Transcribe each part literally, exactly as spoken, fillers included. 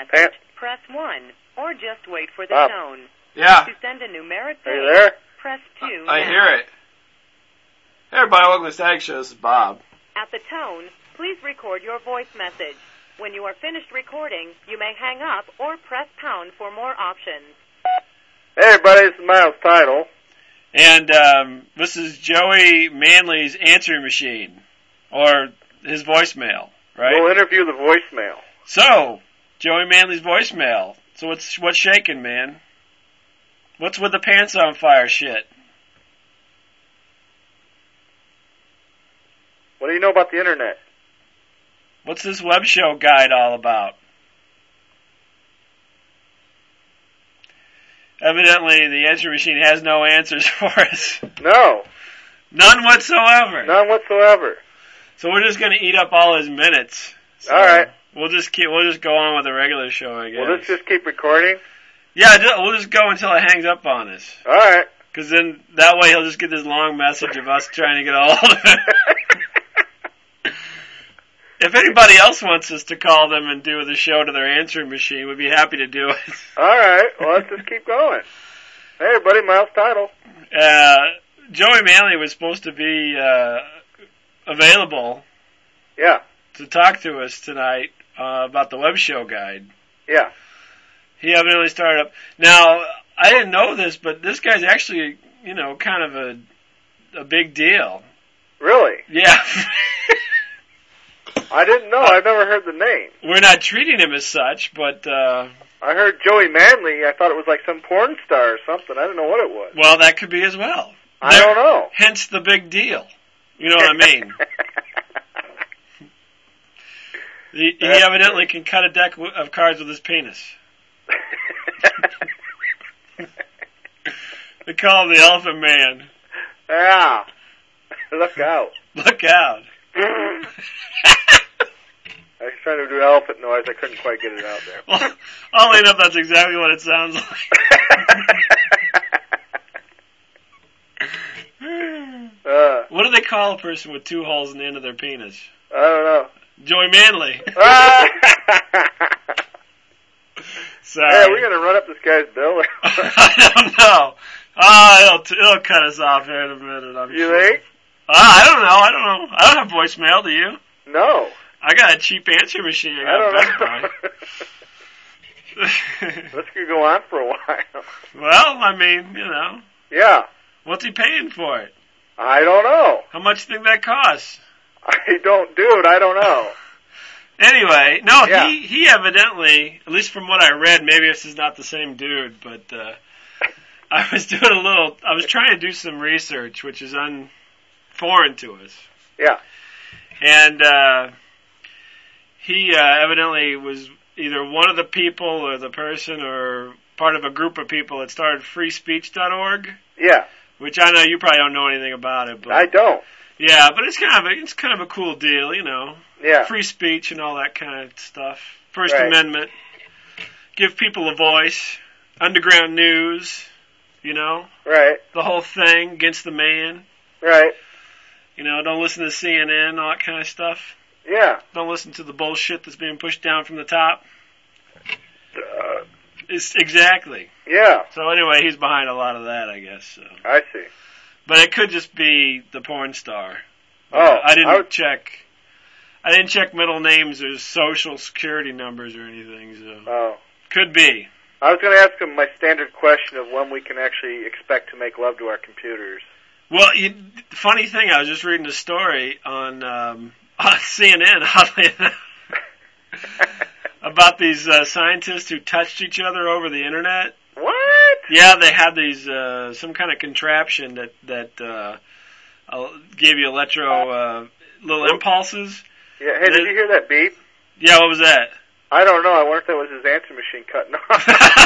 Pants. press one, or just wait for the Bob. tone. Yeah. To send a numeric Are you page, there? press two I now. hear it. Hey everybody, welcome to the Static Show. This is Bob. At the tone, please record your voice message. When you are finished recording, you may hang up or press pound for more options. Hey everybody, this is Miles Title. And um, this is Joey Manley's answering machine, or his voicemail, right? We'll interview the voicemail. So, Joey Manley's voicemail. So what's what's shaking, man? What's with the pants on fire shit? What do you know about the internet? What's this web show guide all about? Evidently, the answering machine has no answers for us. No. None whatsoever. None whatsoever. So we're just going to eat up all his minutes. So All right. We'll just keep. We'll just go on with the regular show, I guess. Will this just keep recording? Yeah, ju- we'll just go until it hangs up on us. All right. Because then that way he'll just get this long message of us trying to get a hold of him. If anybody else wants us to call them and do the show to their answering machine, we'd be happy to do it. All right. Well, let's just keep going. Hey everybody, Miles Title. Uh, Joey Manley was supposed to be uh, available Yeah. to talk to us tonight uh, about the web show guide. Yeah. He evidently started up. Now, I didn't know this, but this guy's actually, you know, kind of a a big deal. Really? Yeah. I didn't know. I've never heard the name. We're not treating him as such, but, uh, I heard Joey Manley. I thought it was like some porn star or something. I didn't know what it was. well, that could be as well. I don't know. Hence the big deal. You know what I mean? he, he evidently can cut a deck w- of cards with his penis. They call him the Elephant Man. Yeah. Look out. Look out. I was trying to do elephant noise. I couldn't quite get it out there. Well, oddly enough, that's exactly what it sounds like. uh, What do they call a person with two holes in the end of their penis? I don't know. Joey Manley. Sorry. Hey, are we going to run up this guy's bill? I don't know. Ah, it'll, t- it'll cut us off here in a minute, I'm You sure. think? Ah, I don't know. I don't know. I don't have voicemail, do you? No. I got a cheap answer machine. I I got don't Best know. Buy. This could go on for a while. Well, I mean, you know. Yeah. What's he paying for it? I don't know. How much do you think that costs? I don't do it. I don't know. Anyway, no, Yeah. he, he evidently, at least from what I read, maybe this is not the same dude, but uh, I was doing a little, I was trying to do some research, which is un, foreign to us. Yeah. And uh, he uh, evidently was either one of the people or the person or part of a group of people that started free speech dot org, Yeah. which I know you probably don't know anything about it. But I don't. yeah, but it's kind of a, it's kind of a cool deal, you know. Yeah. Free speech and all that kind of stuff. First Right. Amendment. Give people a voice. Underground news. You know? Right. The whole thing against the man. Right. You know, don't listen to C N N, all that kind of stuff. Yeah. Don't listen to the bullshit that's being pushed down from the top. Uh, It's exactly. yeah. So anyway, he's behind a lot of that, I guess. So. I see. But it could just be the porn star. Oh, Uh, I didn't I would- check. I didn't check middle names or social security numbers or anything. So Oh. could be. I was going to ask him my standard question of when we can actually expect to make love to our computers. Well, you, the funny thing, I was just reading a story on um, on C N N, oddly enough, about these uh, scientists who touched each other over the internet. What? Yeah, they had these uh, some kind of contraption that that uh, uh, gave you electro uh, little impulses. Yeah. Hey, did you hear that beep? Yeah, what was that? I don't know. I wonder if that was his answer machine cutting off.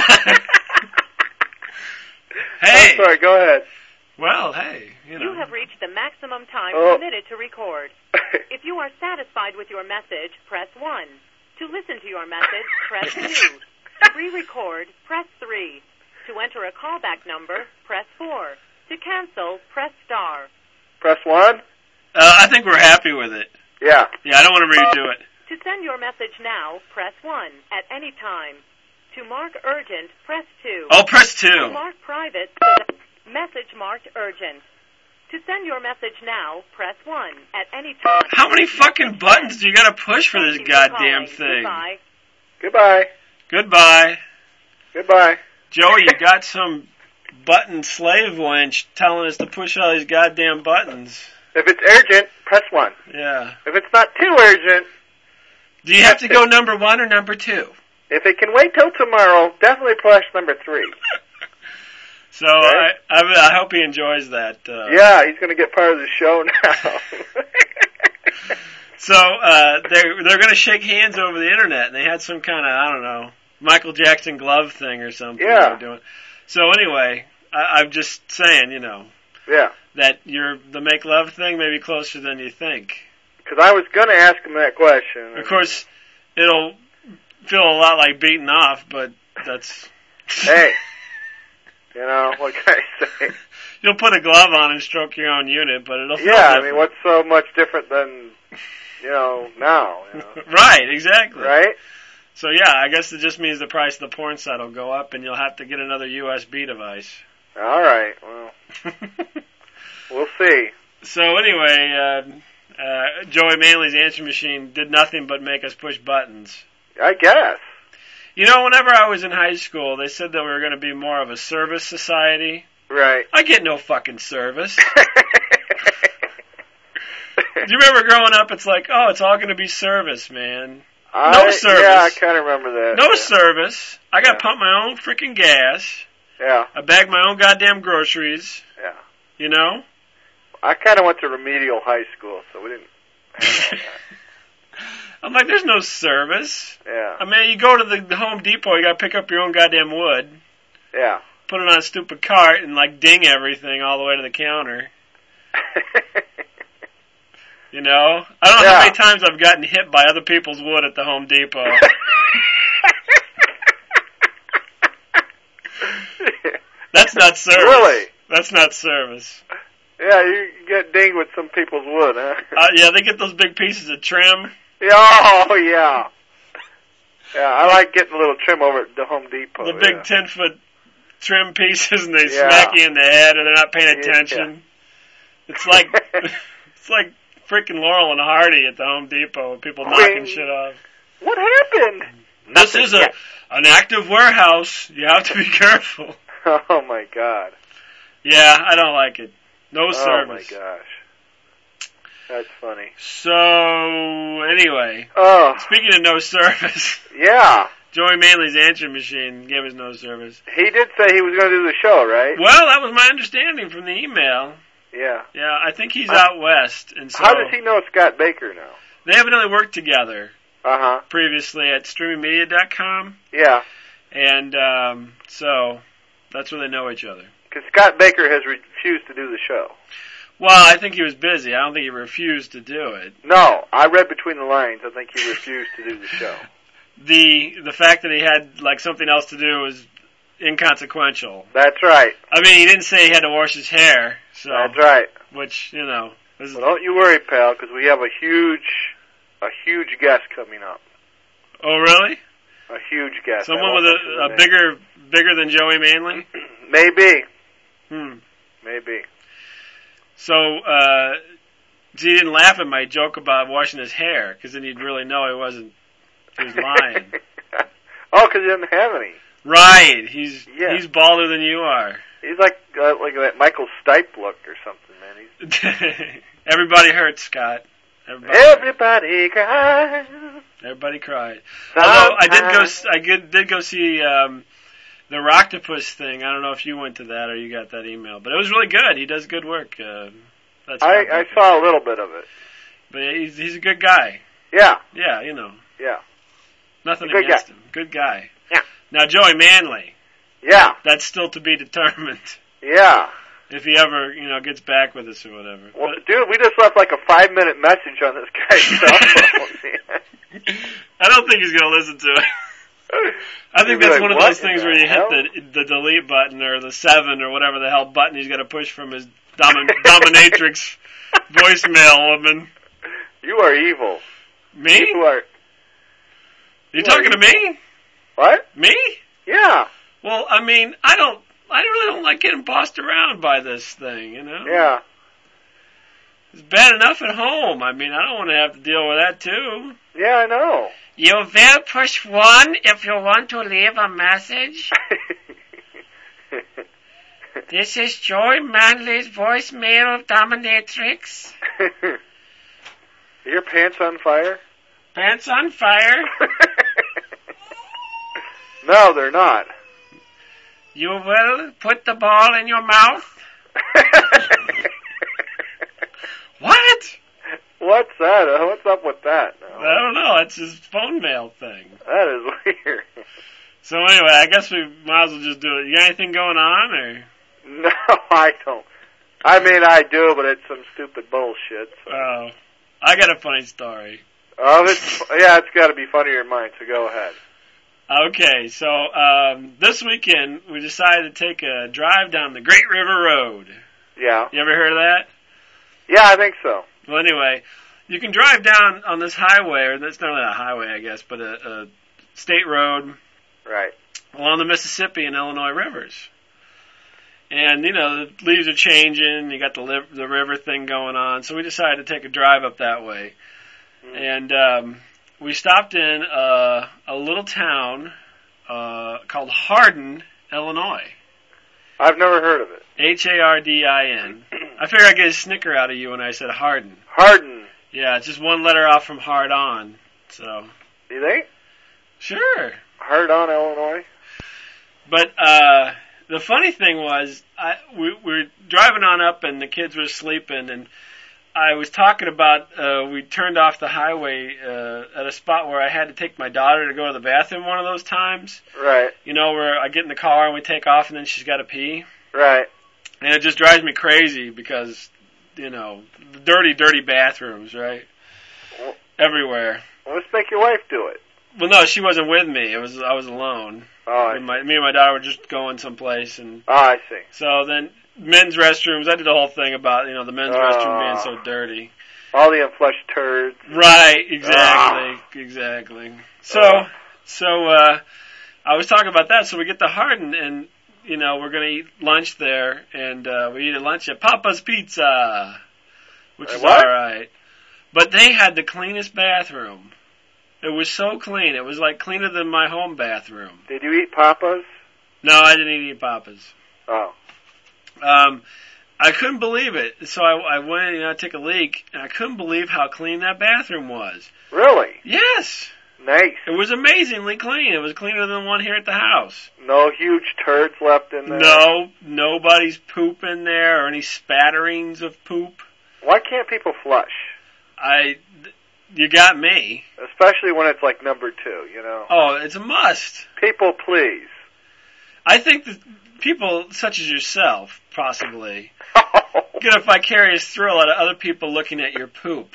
Hey. I'm sorry. Go ahead. Well, hey, you know. You have reached the maximum time Oh. permitted to record. If you are satisfied with your message, press one. To listen to your message, press two. To re-record, press three. To enter a callback number, press four. To cancel, press star. Press one? Uh, I think we're happy with it. Yeah. Yeah, I don't want to redo it. To send your message now, press one. At any time. To mark urgent, press two. Oh, press two. To mark private, so the message marked urgent. To send your message now, press one. At any time. How many fucking buttons do you gotta push for this goddamn thing? Goodbye. Goodbye. Goodbye. Goodbye. Joey, you got some button slave wench telling us to push all these goddamn buttons. If it's urgent, press one. Yeah. If it's not too urgent... Do you have to go number one or number two? If it can wait till tomorrow, definitely press number three. So okay. I, I I hope he enjoys that. Uh, yeah, he's going to get part of the show now. So uh, they're they're going to shake hands over the internet, and they had some kind of I don't know Michael Jackson glove thing or something. Yeah. They were doing. So anyway, I, I'm just saying, you know. Yeah. That your the make love thing may be closer than you think. Because I was going to ask him that question. Of course, it'll feel a lot like beating off, but that's... Hey, you know, what can I say? You'll put a glove on and stroke your own unit, but it'll feel Yeah, different. I mean, what's so much different than, you know, now? You know? Right, exactly. Right? So, yeah, I guess it just means the price of the porn site will go up, and you'll have to get another U S B device. All right, well, we'll see. So, anyway... Uh, Uh, Joey Manley's answering machine did nothing but make us push buttons. I guess. You know, whenever I was in high school, they said that we were going to be more of a service society. Right. I get no fucking service. Do you remember growing up, it's like, oh, it's all going to be service, man. I, no service. Yeah, I kind of remember that. No yeah. service. I got to yeah. pump pump my own freaking gas. Yeah. I bag my own goddamn groceries. Yeah. You know? I kind of went to remedial high school, so we didn't have all that. I'm like, there's no service. Yeah. I mean, you go to the, the Home Depot, you got to pick up your own goddamn wood. Yeah. Put it on a stupid cart and, like, ding everything all the way to the counter. You know? I don't know yeah. how many times I've gotten hit by other people's wood at the Home Depot. That's not service. Really? That's not service. Yeah, you get dinged with some people's wood, huh? Uh, yeah, they get those big pieces of trim. Yeah, oh, yeah. Yeah, I like getting a little trim over at the Home Depot. The big yeah. ten-foot trim pieces, and they Yeah. smack you in the head, and they're not paying attention. Yeah. It's like it's like freaking Laurel and Hardy at the Home Depot, with people knocking shit off. What happened? This is a an active warehouse. You have to be careful. Oh, my God. Yeah, I don't like it. No oh, service. Oh, my gosh. That's funny. So, anyway. Oh. Speaking of no service. Yeah. Joey Manley's answering machine gave us no service. He did say he was going to do the show, right? Well, that was my understanding from the email. Yeah. Yeah, I think he's uh, out west. And so how does he know Scott Baker now? They evidently worked together. Uh-huh. Previously at streaming media dot com. Yeah. And um, so that's where they know each other. Because Scott Baker has refused to do the show. Well, I think he was busy. I don't think he refused to do it. No, I read between the lines. I think he refused to do the show. The the fact that he had like something else to do was inconsequential. That's right. I mean, he didn't say he had to wash his hair. So that's right. Which, you know. Is, well, don't you worry, pal, because we have a huge, a huge guest coming up. Oh, really? A huge guest. Someone with a, a bigger, bigger than Joey Manley? Maybe. Hmm. Maybe. So, uh, he didn't laugh at my joke about washing his hair, because then you'd really know he wasn't, he was lying. Oh, because he doesn't have any. Right. He's yeah. he's balder than you are. He's like uh, like that Michael Stipe look or something, man. He's... Everybody hurts, Scott. Everybody, Everybody cries. Everybody cried. Although I did go, I did, did go see um, the Rocktopus thing. I don't know if you went to that or you got that email, but it was really good. He does good work. Uh, that's I, I saw a little bit of it. But he's he's a good guy. Yeah. Yeah, you know. Yeah. Nothing good against guy. him. Good guy. Yeah. Now Joey Manley. Yeah. That's still to be determined. Yeah. If he ever, you know, gets back with us or whatever. Well, but, dude, we just left like a five minute message on this guy's cell phone. I don't think he's going to listen to it. I think He'd that's like, one of what those things where you hell? hit the the delete button or the seven or whatever the hell button he's got to push from his domin- dominatrix voicemail woman. You are evil. Me? You are. You talking to me? What? Me? Yeah. Well, I mean, I don't, I really don't like getting bossed around by this thing, you know? Yeah. It's bad enough at home. I mean, I don't want to have to deal with that, too. Yeah, I know. You will push one if you want to leave a message. This is Joey Manley's voicemail dominatrix. Are your pants on fire? Pants on fire? No, they're not. You will put the ball in your mouth? What? What's that? Uh, What's up with that? No. I don't know. It's his phone mail thing. That is weird. So anyway, I guess we might as well just do it. You got anything going on, or? No, I don't. I mean, I do, but it's some stupid bullshit. So. Oh, I got a funny story. Oh, this, yeah, it's got to be funnier than mine, so go ahead. Okay, so um, this weekend we decided to take a drive down the Great River Road. Yeah. You ever heard of that? Yeah, I think so. Well, anyway, you can drive down on this highway, or it's not really a highway, I guess, but a, a state road Right. along the Mississippi and Illinois rivers. And, you know, the leaves are changing, you got the, li- the river thing going on, so we decided to take a drive up that way. Mm. And um, we stopped in uh, a little town uh, called Hardin, Illinois. I've never heard of it. H A R D I N. I figured I'd get a snicker out of you when I said Hardin. Hardin. Yeah, it's just one letter off from hard on. So. You think? Sure. Hard on, Illinois. But uh, the funny thing was, I, we, we were driving on up and the kids were sleeping, and I was talking about uh, we turned off the highway uh, at a spot where I had to take my daughter to go to the bathroom one of those times. Right. You know, where I get in the car and we take off and then she's got to pee. Right. And it just drives me crazy because, you know, dirty, dirty bathrooms, right? Well, everywhere. Well, let's make your wife do it. Well, no, she wasn't with me. It was I was alone. Oh, I and my, me and my daughter were just going someplace, and oh, I see. So then men's restrooms. I did the whole thing about you know the men's oh. restroom being so dirty. All the unflushed turds. Right. Exactly. Oh. Exactly. So oh. so uh, I was talking about that. So we get to Hardin, and you know we're gonna eat lunch there, and uh, we eat at lunch at Papa's Pizza, which is what? all right. But they had the cleanest bathroom. It was so clean. It was like cleaner than my home bathroom. Did you eat Papa's? No, I didn't eat Papa's. Oh. Um, I couldn't believe it. So I, I went and you know, I took a leak, and I couldn't believe how clean that bathroom was. Really? Yes. Nice. It was amazingly clean. It was cleaner than the one here at the house. No huge turds left in there? No, nobody's poop in there or any spatterings of poop. Why can't people flush? I... You got me. Especially when it's like number two, you know. Oh, it's a must. People, please. I think that people such as yourself, possibly, get a vicarious thrill out of other people looking at your poop.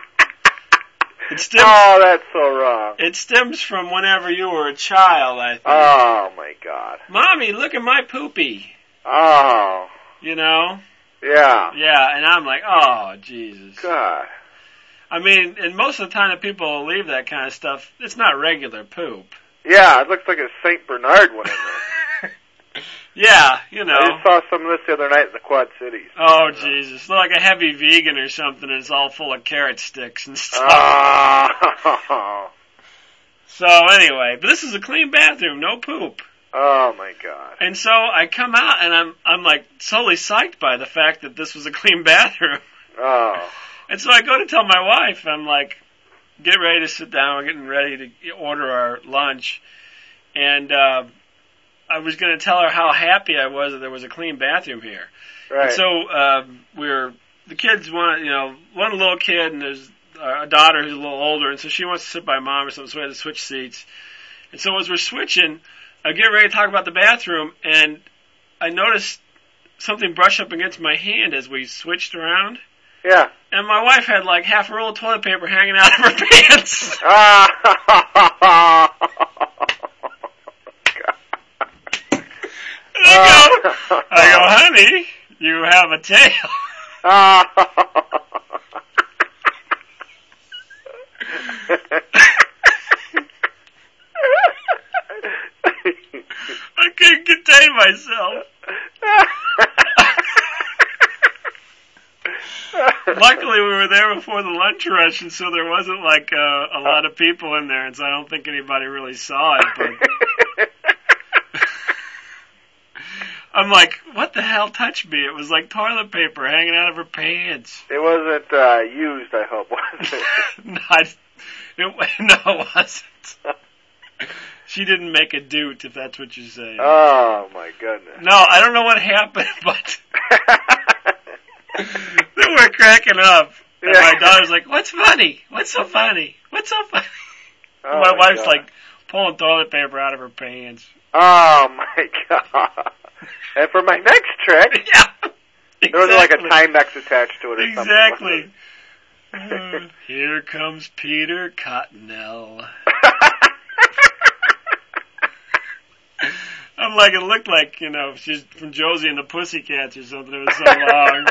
It stems, oh, that's so wrong. It stems from whenever you were a child, I think. Oh, my God. Mommy, look at my poopy. Oh. You know? Yeah. Yeah, and I'm like, oh, Jesus. God. I mean, and most of the time that people leave that kind of stuff, it's not regular poop. Yeah, it looks like a Saint Bernard one in there. Yeah, you know. I just saw some of this the other night in the Quad Cities. Oh, you know? Jesus. Like a heavy vegan or something, and it's all full of carrot sticks and stuff. Oh. So, anyway, but this is a clean bathroom, no poop. Oh, my God. And so I come out, and I'm, I'm like, totally psyched by the fact that this was a clean bathroom. Oh. And so I go to tell my wife, I'm like, get ready to sit down, we're getting ready to order our lunch. And uh, I was going to tell her how happy I was that there was a clean bathroom here. Right. And so uh, we were, the kids want, you know, one little kid and there's a daughter who's a little older, and so she wants to sit by mom or something, so we had to switch seats. And so as we're switching, I get ready to talk about the bathroom, and I noticed something brush up against my hand as we switched around. Yeah. And my wife had like half a roll of toilet paper hanging out of her pants. I go, I go, honey, you have a tail. entertain myself. Luckily, we were there before the lunch rush, and so there wasn't like uh, a lot of people in there, and so I don't think anybody really saw it. But I'm like, what the hell touched me? It was like toilet paper hanging out of her pants. It wasn't uh, used, I hope, was it? no, I, it, no, it wasn't. She didn't make a doot, if that's what you're saying. Oh, my goodness. No, I don't know what happened, but they were cracking up. And Yeah. my daughter's like, what's funny? What's so funny? What's so funny? Oh, my, my wife's God. like pulling toilet paper out of her pants. Oh, my God. And for my next trick, Yeah. Exactly. there was like a Timex attached to it or Exactly. something. Uh, here comes Peter Cottonelle. I'm like, it looked like, you know, she's from Josie and the Pussycats or something. It was so long.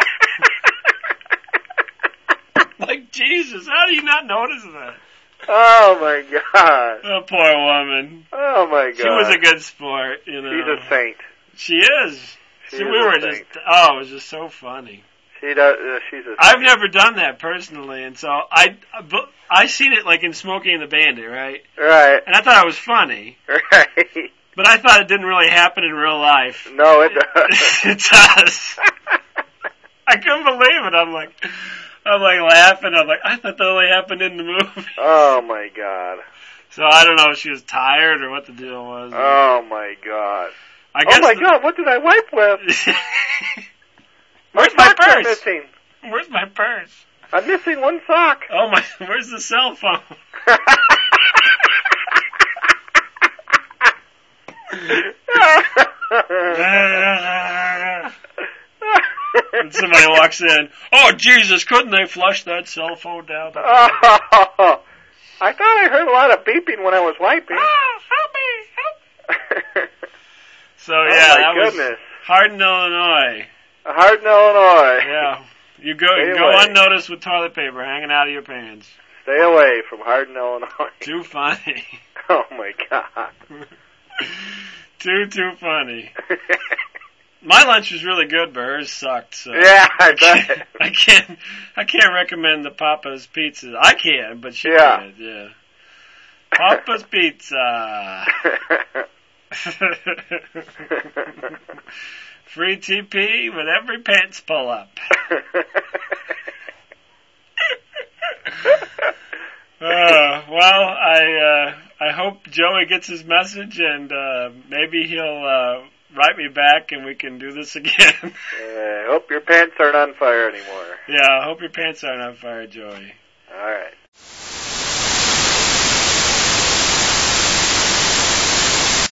Like, Jesus, how do you not notice that? Oh, my God. Oh, poor woman. Oh, my God. She was a good sport, you know. She's a saint. She is. She See, is we a were saint. just, oh, it was just so funny. She does. Uh, she's a. I've never done that personally, and so I, but I seen it like in Smokey and the Bandit, right? Right. And I thought it was funny, Right. but I thought it didn't really happen in real life. No, it does. It does. I couldn't believe it. I'm like, I'm like laughing. I'm like, I thought that only happened in the movie. Oh my God. So I don't know if she was tired or what the deal was. Oh my God. I guess Oh my the- God. What did I wipe with? Where's my socks are purse? missing. Where's my purse? I'm missing one sock. Oh my, where's the cell phone? And somebody walks in. Oh Jesus! Couldn't they flush that cell phone down? The Oh, I thought I heard a lot of beeping when I was wiping. Oh, help me! Help me! So Oh, yeah, my that goodness. was Hardin, Illinois. Hardin, Illinois. Yeah, you go Stay you go away. unnoticed with toilet paper hanging out of your pants. Stay away from Hardin, Illinois. Too funny. Oh my God. too too funny. My lunch was really good, but hers sucked. So Yeah, I I can't, bet. I can't. I can't recommend the Papa's Pizza. I can, but she Yeah. did. Yeah. Papa's Pizza. Free T P with every pants pull up. Uh, well, I uh, I hope Joey gets his message, and uh, maybe he'll uh, write me back, and we can do this again. I hope your pants aren't on fire anymore. Yeah, I hope your pants aren't on fire, Joey. All right.